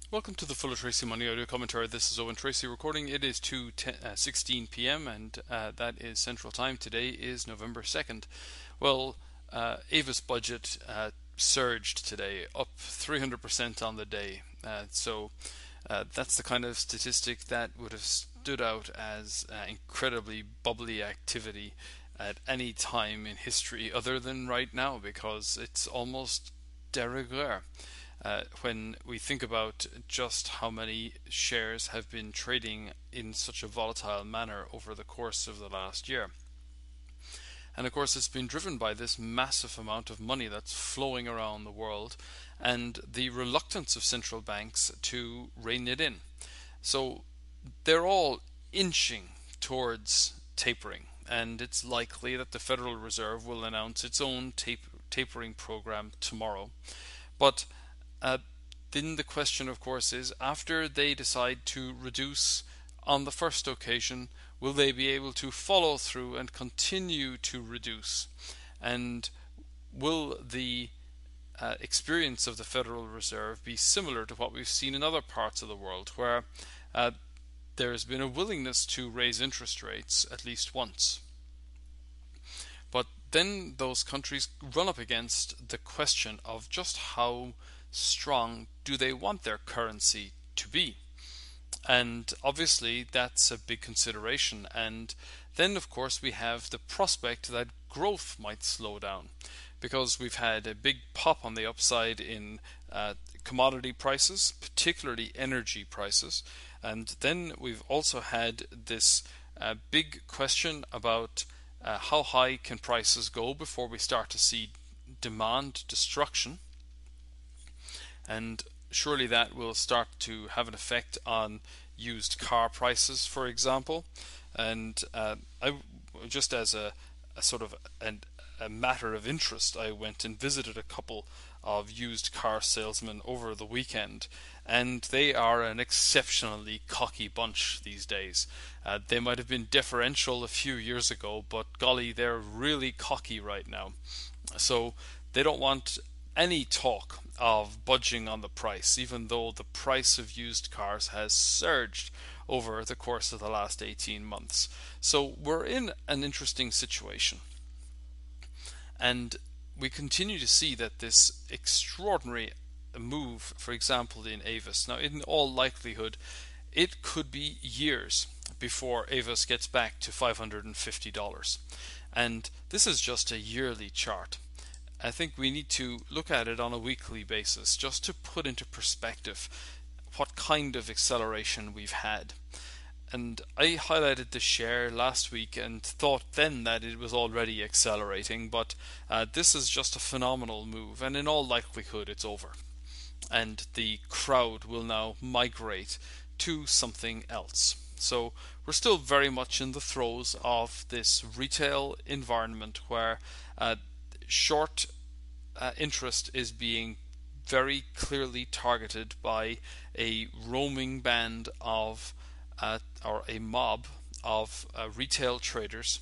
Welcome to the Fuller Tracy Money Audio Commentary. This is Owen Tracy recording. It is 2:16 p.m. and that is Central Time. Today is November 2nd. Well, Avis budget surged today, up 300% on the day. That's the kind of statistic that would have stood out as incredibly bubbly activity at any time in history other than right now, because it's almost de rigueur. When we think about just how many shares have been trading in such a volatile manner over the course of the last year. And of course, it's been driven by this massive amount of money that's flowing around the world and the reluctance of central banks to rein it in. So they're all inching towards tapering, and it's likely that the Federal Reserve will announce its own tapering program tomorrow. But then the question, of course, is after they decide to reduce on the first occasion, will they be able to follow through and continue to reduce? And will the experience of the Federal Reserve be similar to what we've seen in other parts of the world, where there has been a willingness to raise interest rates at least once? But then those countries run up against the question of just how strong do they want their currency to be? And obviously that's a big consideration. And then of course we have the prospect that growth might slow down, because we've had a big pop on the upside in commodity prices, particularly energy prices. And then we've also had this big question about how high can prices go before we start to see demand destruction. And surely that will start to have an effect on used car prices, for example. And just as a sort of a matter of interest, I went and visited a couple of used car salesmen over the weekend, and they are an exceptionally cocky bunch these days. They might have been deferential a few years ago, but golly, they're really cocky right now. So they don't want any talk of budging on the price, even though the price of used cars has surged over the course of the last 18 months. So we're in an interesting situation. And we continue to see that this extraordinary move, for example, in Avis, now in all likelihood, it could be years before Avis gets back to $550. And this is just a yearly chart. I think we need to look at it on a weekly basis just to put into perspective what kind of acceleration we've had. And I highlighted the share last week and thought then that it was already accelerating, but this is just a phenomenal move, and in all likelihood it's over. And the crowd will now migrate to something else. So we're still very much in the throes of this retail environment where short interest is being very clearly targeted by a roaming band of or a mob of retail traders,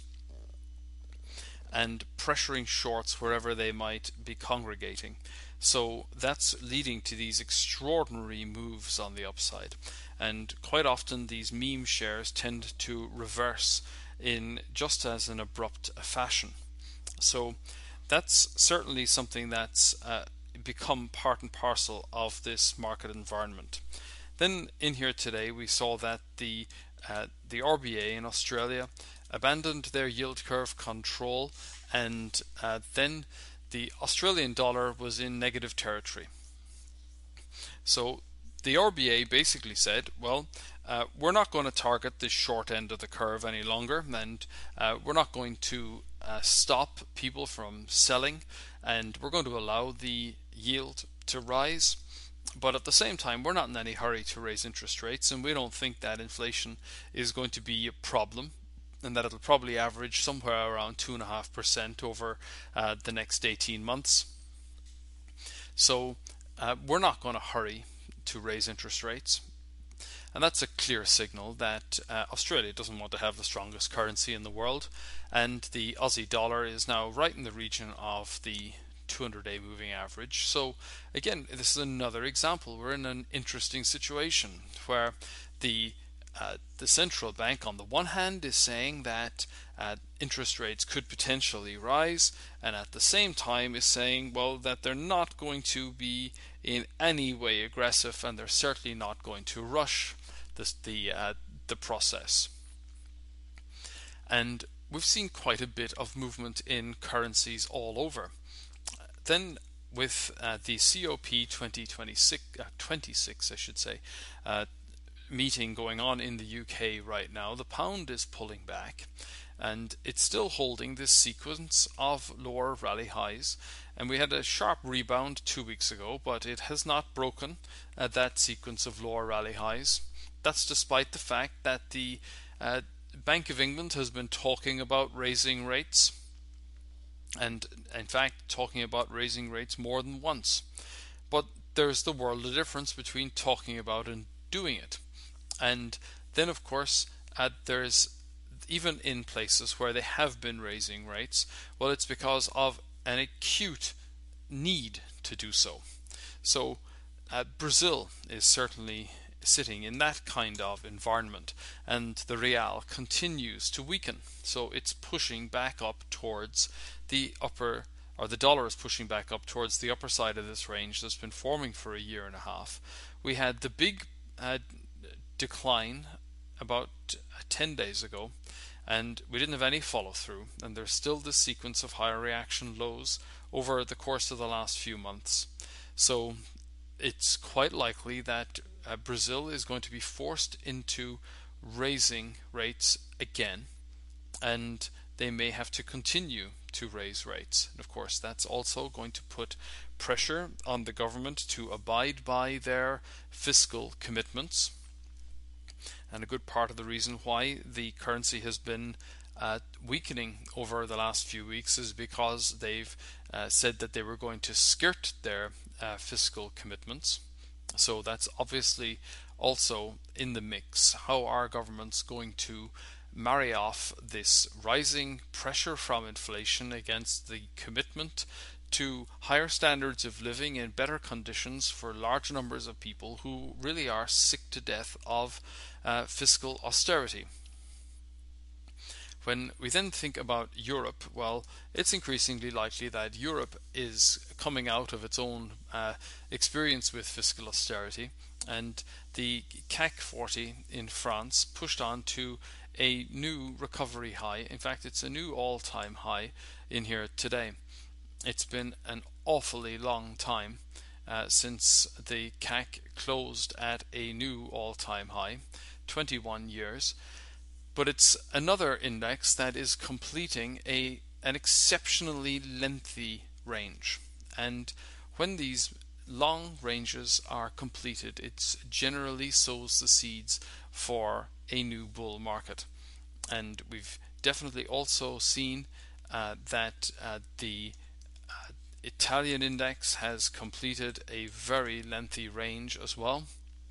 and pressuring shorts wherever they might be congregating. So that's leading to these extraordinary moves on the upside, and quite often these meme shares tend to reverse in just as an abrupt fashion. So that's certainly something that's become part and parcel of this market environment. Then in here today we saw that the RBA in Australia abandoned their yield curve control, and then the Australian dollar was in negative territory. So the RBA basically said, well, we're not going to target the short end of the curve any longer, and we're not going to stop people from selling, and we're going to allow the yield to rise. But at the same time, we're not in any hurry to raise interest rates, and we don't think that inflation is going to be a problem, and that it'll probably average somewhere around 2.5% over the next 18 months. So we're not going to hurry to raise interest rates. And that's a clear signal that Australia doesn't want to have the strongest currency in the world, and the Aussie dollar is now right in the region of the 200-day moving average. So again, this is another example. We're in an interesting situation where the central bank, on the one hand, is saying that interest rates could potentially rise, and at the same time is saying, well, that they're not going to be in any way aggressive, and they're certainly not going to rush the process. And we've seen quite a bit of movement in currencies all over. Then with the COP 26, I should say, meeting going on in the UK right now, the pound is pulling back, and it's still holding this sequence of lower rally highs. And we had a sharp rebound 2 weeks ago, but it has not broken that sequence of lower rally highs. That's despite the fact that the Bank of England has been talking about raising rates, and in fact talking about raising rates more than once. But there's the world of difference between talking about and doing it. And then, of course, there's, even in places where they have been raising rates, well, it's because of an acute need to do so. So Brazil is certainly sitting in that kind of environment, and the real continues to weaken. So it's pushing back up towards the upper, or the dollar is pushing back up towards the upper side of this range that's been forming for a year and a half. We had the big decline about 10 days ago, and we didn't have any follow through, and there's still this sequence of higher reaction lows over the course of the last few months. So it's quite likely that Brazil is going to be forced into raising rates again, and they may have to continue to raise rates. And of course, that's also going to put pressure on the government to abide by their fiscal commitments. And a good part of the reason why the currency has been weakening over the last few weeks is because they've said that they were going to skirt their fiscal commitments. So that's obviously also in the mix. How are governments going to marry off this rising pressure from inflation against the commitment to higher standards of living and better conditions for large numbers of people who really are sick to death of fiscal austerity? When we then think about Europe, well, it's increasingly likely that Europe is coming out of its own experience with fiscal austerity, and the CAC 40 in France pushed on to a new recovery high. In fact, it's a new all-time high in here today. It's been an awfully long time since the CAC closed at a new all-time high, 21 years. But it's another index that is completing an exceptionally lengthy range. And when these long ranges are completed, it generally sows the seeds for a new bull market. And we've definitely also seen that the Italian index has completed a very lengthy range as well.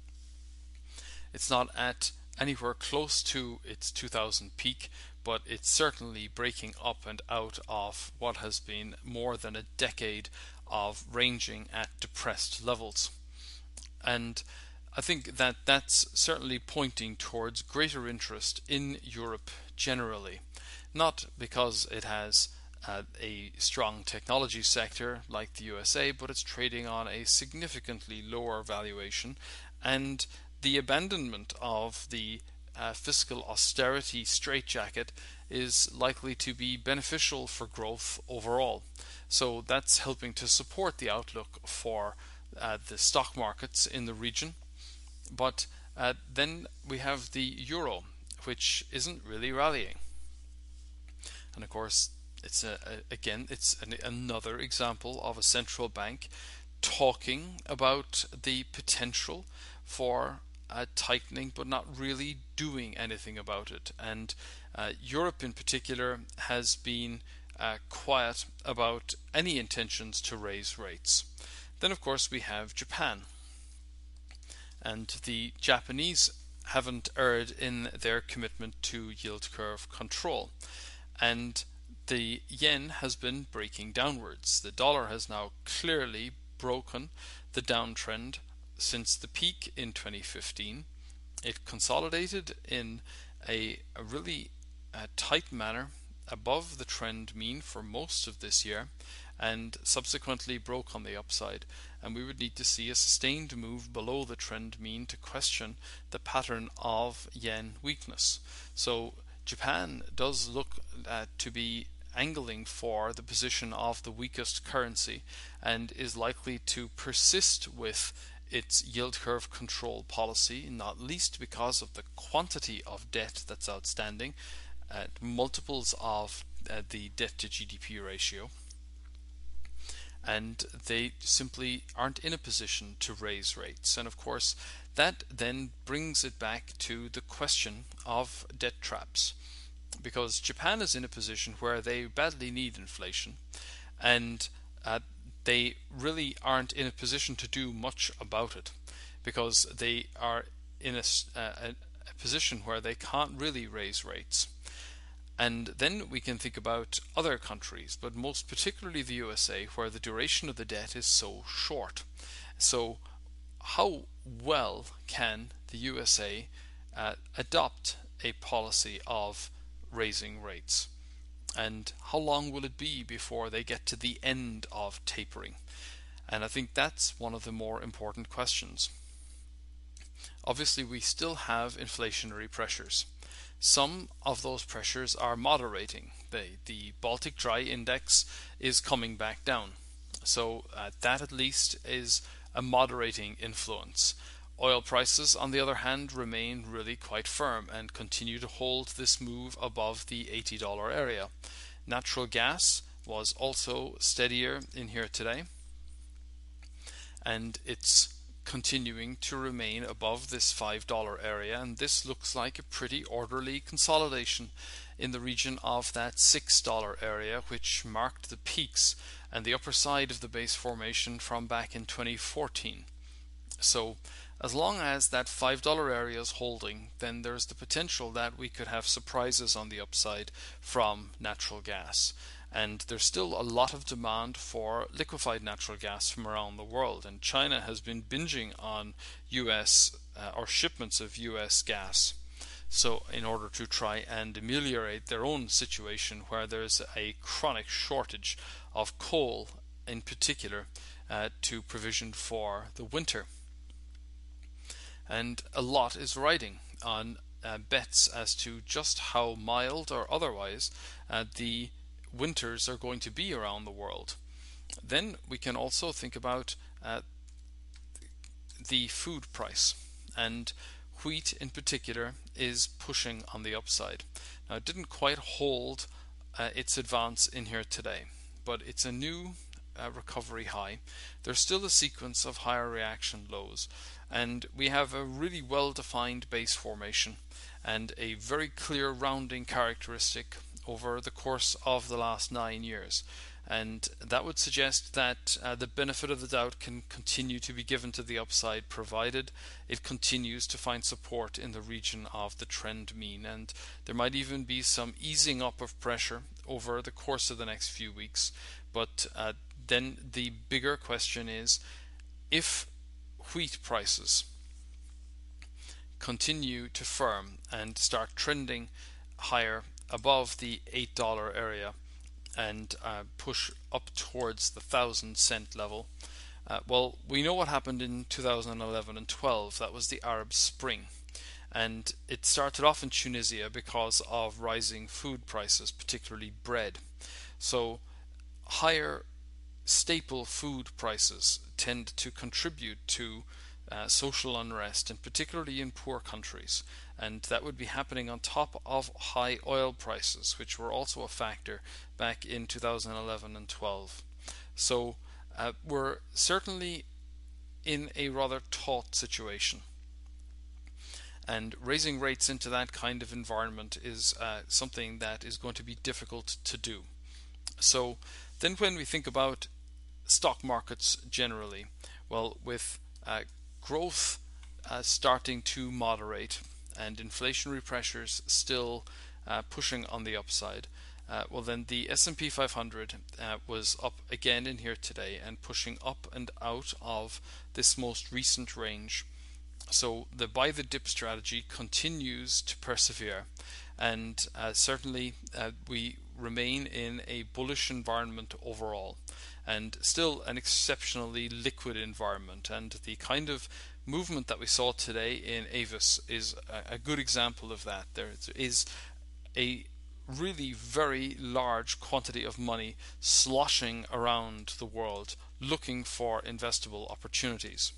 It's not at anywhere close to its 2000 peak, but it's certainly breaking up and out of what has been more than a decade of ranging at depressed levels. And I think that that's certainly pointing towards greater interest in Europe generally, not because it has a strong technology sector like the USA, but it's trading on a significantly lower valuation, and the abandonment of the fiscal austerity straitjacket is likely to be beneficial for growth overall. So that's helping to support the outlook for the stock markets in the region. But then we have the euro, which isn't really rallying. And of course, it's another example of a central bank talking about the potential for tightening, but not really doing anything about it. And Europe in particular has been quiet about any intentions to raise rates. Then of course we have Japan. And the Japanese haven't erred in their commitment to yield curve control. And the yen has been breaking downwards. The dollar has now clearly broken the downtrend since the peak in 2015. It consolidated in a really tight manner above the trend mean for most of this year and subsequently broke on the upside, and we would need to see a sustained move below the trend mean to question the pattern of yen weakness. So Japan does look to be angling for the position of the weakest currency and is likely to persist with its yield curve control policy, not least because of the quantity of debt that's outstanding at multiples of the debt to GDP ratio, and they simply aren't in a position to raise rates. And of course, that then brings it back to the question of debt traps, because Japan is in a position where they badly need inflation, and they really aren't in a position to do much about it, because they are in a position where they can't really raise rates. And then we can think about other countries, but most particularly the USA, where the duration of the debt is so short. So how well can the USA adopt a policy of raising rates? And how long will it be before they get to the end of tapering? And I think that's one of the more important questions. Obviously, we still have inflationary pressures. Some of those pressures are moderating. The Baltic Dry Index is coming back down. So that at least is a moderating influence. Oil prices, on the other hand, remain really quite firm and continue to hold this move above the $80 area. Natural gas was also steadier in here today, and it's continuing to remain above this $5 area, and this looks like a pretty orderly consolidation in the region of that $6 area, which marked the peaks and the upper side of the base formation from back in 2014. So as long as that $5 area is holding, then there's the potential that we could have surprises on the upside from natural gas. And there's still a lot of demand for liquefied natural gas from around the world, and China has been binging on US or shipments of US gas, so in order to try and ameliorate their own situation where there's a chronic shortage of coal in particular to provision for the winter. And a lot is riding on bets as to just how mild or otherwise the winters are going to be around the world. Then we can also think about the food price, and wheat in particular is pushing on the upside. Now, it didn't quite hold its advance in here today, but it's a new recovery high. There's still a sequence of higher reaction lows, and we have a really well defined base formation and a very clear rounding characteristic over the course of the last 9 years, and that would suggest that the benefit of the doubt can continue to be given to the upside, provided it continues to find support in the region of the trend mean. And there might even be some easing up of pressure over the course of the next few weeks. But then the bigger question is, if wheat prices continue to firm and start trending higher above the $8 area and push up towards the 1,000 cent level, well, we know what happened in 2011 and 12. That was the Arab Spring, and it started off in Tunisia because of rising food prices, particularly bread. So higher staple food prices tend to contribute to social unrest, and particularly in poor countries, and that would be happening on top of high oil prices, which were also a factor back in 2011 and 12. So we're certainly in a rather taut situation, and raising rates into that kind of environment is something that is going to be difficult to do. So then when we think about stock markets generally, well, with growth starting to moderate and inflationary pressures still pushing on the upside, well then the S&P 500 was up again in here today and pushing up and out of this most recent range. So the buy the dip strategy continues to persevere, and certainly we remain in a bullish environment overall, and still an exceptionally liquid environment. And the kind of movement that we saw today in Avis is a good example of that. There is a really very large quantity of money sloshing around the world looking for investable opportunities.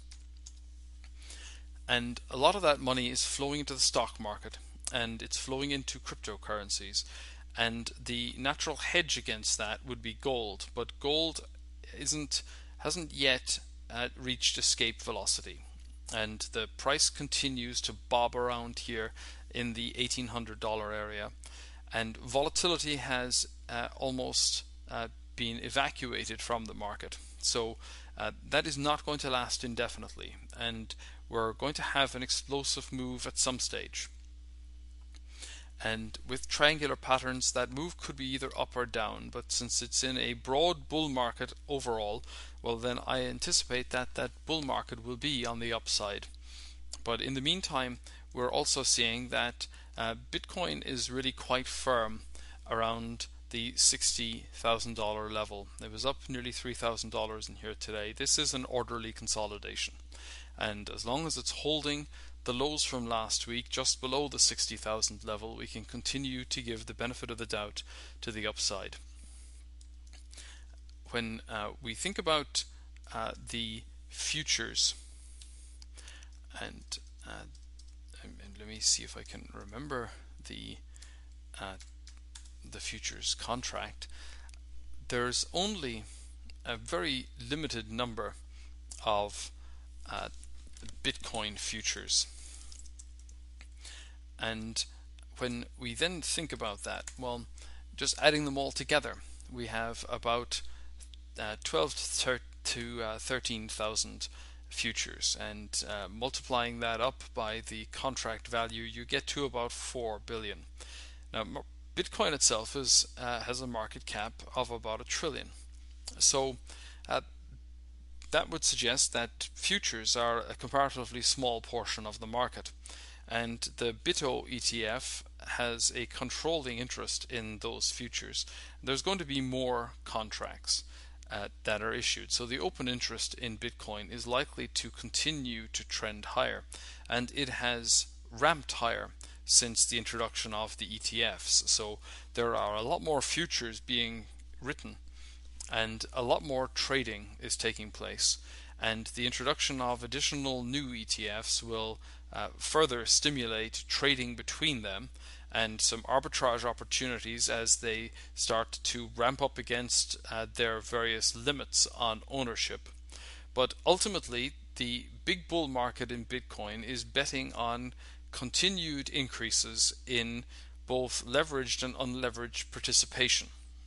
And a lot of that money is flowing into the stock market, and it's flowing into cryptocurrencies. And the natural hedge against that would be gold, but gold hasn't yet reached escape velocity, and the price continues to bob around here in the $1,800 area, and volatility has almost been evacuated from the market. So that is not going to last indefinitely, and we're going to have an explosive move at some stage. And with triangular patterns, that move could be either up or down, but since it's in a broad bull market overall, well then I anticipate that that bull market will be on the upside. But in the meantime, we're also seeing that Bitcoin is really quite firm around the $60,000 level. It was up nearly $3,000 in here today. This is an orderly consolidation, and as long as it's holding the lows from last week just below the 60,000 level, we can continue to give the benefit of the doubt to the upside. When we think about the futures, and let me see if I can remember the futures contract, there's only a very limited number of Bitcoin futures. And when we then think about that, well, just adding them all together, we have about 12 to 13,000 futures, and multiplying that up by the contract value, you get to about 4 billion. Now, Bitcoin itself has a market cap of about $1 trillion. So that would suggest that futures are a comparatively small portion of the market, and the BITO ETF has a controlling interest in those futures. There's going to be more contracts that are issued, so the open interest in Bitcoin is likely to continue to trend higher, and it has ramped higher since the introduction of the ETFs. So there are a lot more futures being written, and a lot more trading is taking place, and the introduction of additional new ETFs will further stimulate trading between them and some arbitrage opportunities as they start to ramp up against their various limits on ownership. But ultimately, the big bull market in Bitcoin is betting on continued increases in both leveraged and unleveraged participation.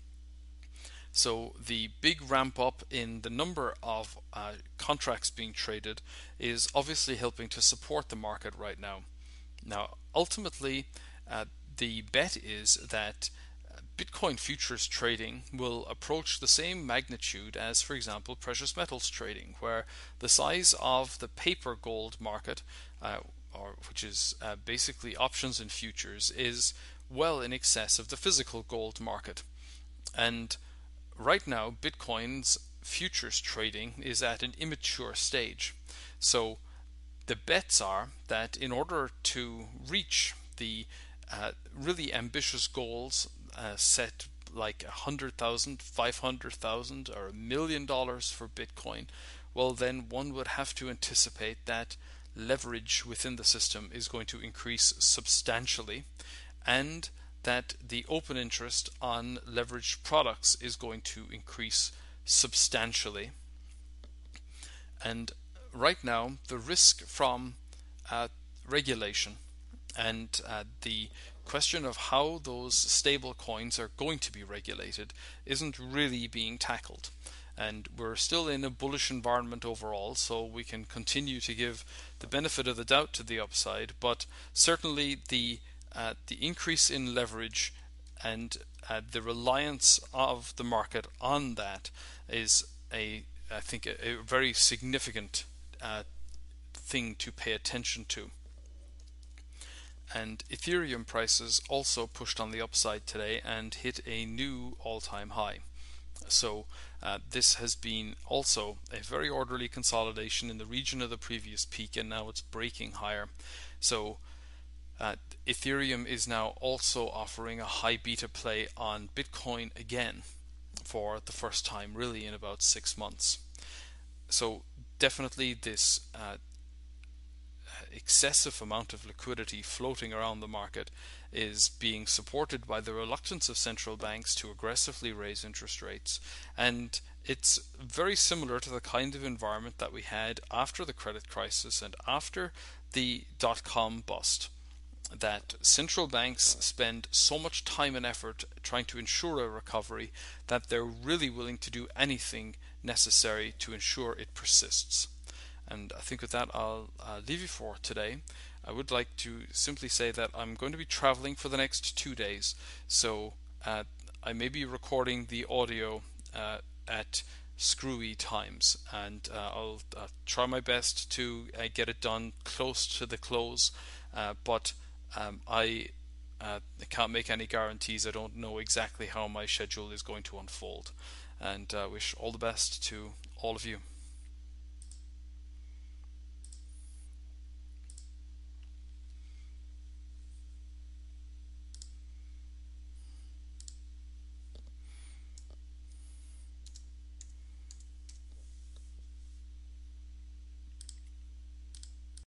So the big ramp up in the number of contracts being traded is obviously helping to support the market right now. Now, ultimately, the bet is that Bitcoin futures trading will approach the same magnitude as, for example, precious metals trading, where the size of the paper gold market, which is basically options and futures, is well in excess of the physical gold market. And right now, Bitcoin's futures trading is at an immature stage. So the bets are that in order to reach the really ambitious goals set, like 100,000, 500,000, or $1 million for Bitcoin, well, then one would have to anticipate that leverage within the system is going to increase substantially, and that the open interest on leveraged products is going to increase substantially. And right now, the risk from regulation and the question of how those stable coins are going to be regulated isn't really being tackled. And we're still in a bullish environment overall, so we can continue to give the benefit of the doubt to the upside. But certainly the increase in leverage and the reliance of the market on that is I think a very significant thing to pay attention to. And Ethereum prices also pushed on the upside today and hit a new all-time high. So this has been also a very orderly consolidation in the region of the previous peak, and now it's breaking higher. So Ethereum is now also offering a high beta play on Bitcoin again for the first time really in about 6 months. So definitely this excessive amount of liquidity floating around the market is being supported by the reluctance of central banks to aggressively raise interest rates. And it's very similar to the kind of environment that we had after the credit crisis and after the dot-com bust, that central banks spend so much time and effort trying to ensure a recovery that they're really willing to do anything necessary to ensure it persists. And I think with that, I'll leave you for today. I would like to simply say that I'm going to be traveling for the next 2 days, so I may be recording the audio at screwy times, and I'll try my best to get it done close to the close, but I can't make any guarantees. I don't know exactly how my schedule is going to unfold, and wish all the best to all of you.